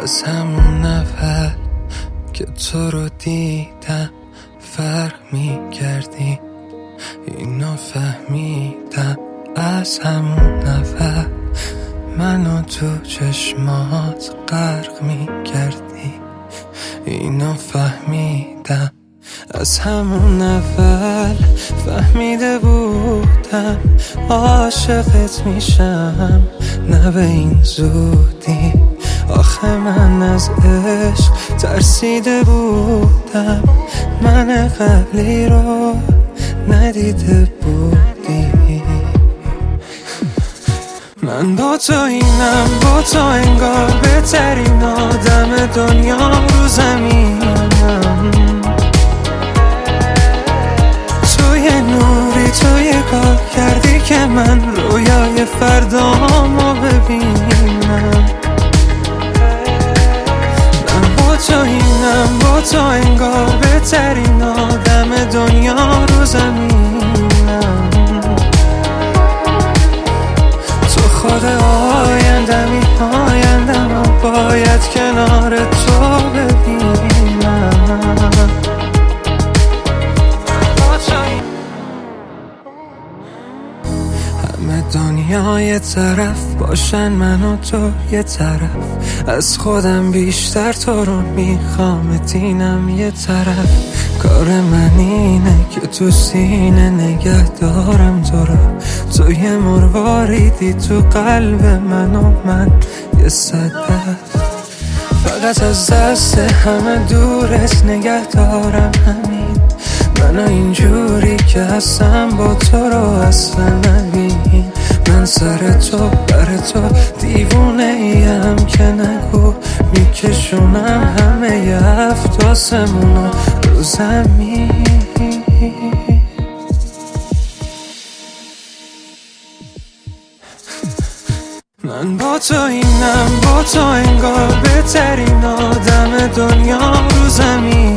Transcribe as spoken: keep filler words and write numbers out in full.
از همون اول که تو رو دیدم فرق می کردی، اینو فهمیدم از همون اول منو تو چشمات غرق می کردی، اینو فهمیدم از همون اول. فهمیده بودم عاشقت میشم، نه به این زودی. آخه من از عشق ترسیده بودم، من قبلی رو ندیده بودی. من با تو اینم، با تو انگار بهترین آدم دنیا رو زمینم. تو یه نوری، تو یه کار کردی که من رویای فردامو ببینم. من با تو اینم، با تو انگار بهترین آدم دنیا رو زمینم. تو خود آیندمی، آیندم و باید کنار تو ببینم. همه دنیا یه طرف باشن، من و تو یه طرف. از خودم بیشتر تو رو میخوام، دینم یه طرف. کار من اینه که تو سینه نگه دارم تو رو. تو یه مرواریدی تو قلب من و من یه صدف. فقط از دست همه دورت نگه دارم، همین منو اینجوری که هستم با تو رو اصلا نبین. من سر تو بر تو دیوونه ایم که نگو، میکشونم همه ی هفت آسمونا رو زمین. من با تو اینم، با تو انگار بهترین آدم دنیا رو زمین.